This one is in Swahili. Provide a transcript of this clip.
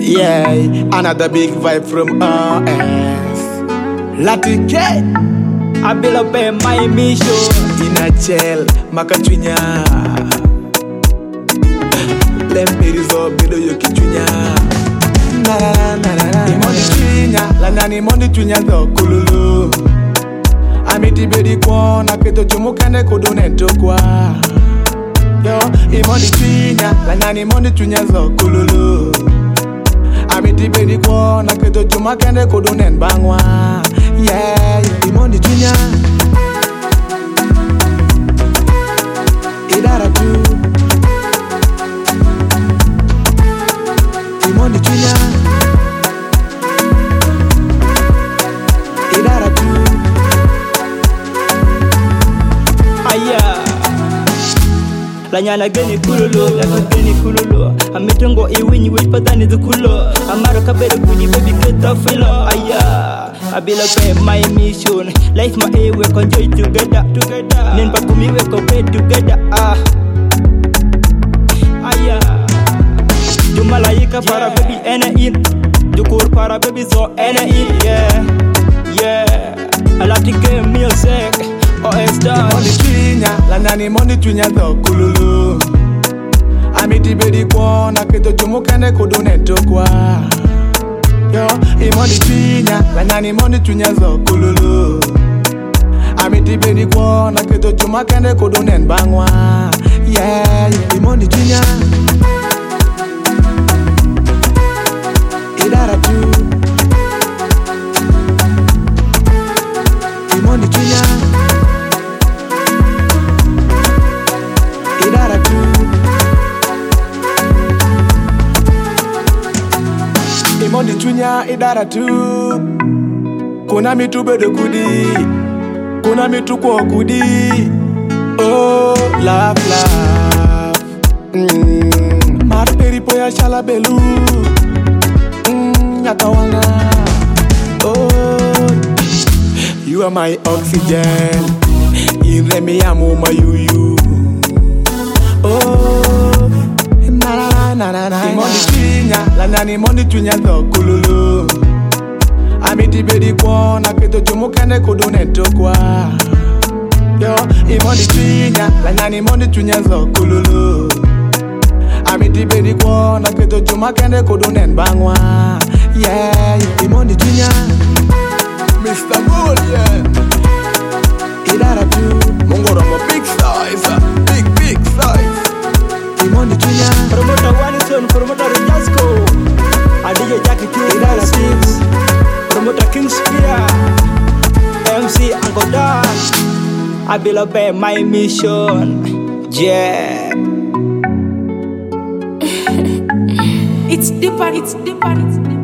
Yeah, another big vibe from RS. Latike, I build up my mission. in a gel, makatwinya. Lemperizo bedo yokitwinya. Na na na na na. Imoni twinya, la nani imoni twinya do kululu. Amiti bedi kwa na keto chumu kende kudune tokwa. Yo, imoni twinya, la nani imoni twinya do kululu. Amiti bedi kwa na keto chuma kende kudune bangwa. Yeah, imoni twinya. Idara tu. Imoni twinya. Idara tu. Aya Lanyana geni kululu, lako geni kululu. Ametongo iwinyi wipatani dhukulo. Amaro kabere kuni baby keta filo. Aya I build up my mission. Life my A we can joy together. Nen pa kumi we can pay together. Aya Jumalaika para baby ena in. Dukur para baby so ena in. Yeah I like to get music. OS done. Imoni twinya, la nani imoni twinya do kululu. Amiti bedi kwa na keto chumu kende kudune tokwa. Yo, imoni twinya, la nani imoni twinya do kululu. Amiti bedi kwa na keto chuma kende kudune bangwa. Yeah, imoni twinya. Idara tu. Imoni twinya. Idara tu. Imoni twinya idara tu. Kuna mitu bedo kudi. Kuna mitu kwa kudi. Oh, love. Marperi poya shala belu. Nyakawanga. Oh, you are my oxygen. Iremi amu mayuyu. Oh, na. Imoni twinya, la nani imoni twinya do kululu. Amiti bedi kwa na keto chumu kende kudune tokwa. Yo, imoni twinya, la nani imoni twinya do kululu. Amiti bedi kwa na keto chuma kende kudune bangwa. Yeah, imoni twinya. Mr. Bull, yeah. Idara tu. Mongoro mo big size, big size. Imoni twinya. Promoter Wanison, promoter Jasco. DJ Jackie Q, Idara Six. Promoter King Spear. MC Uncle Dan. I build up my mission. Yeah. It's deeper.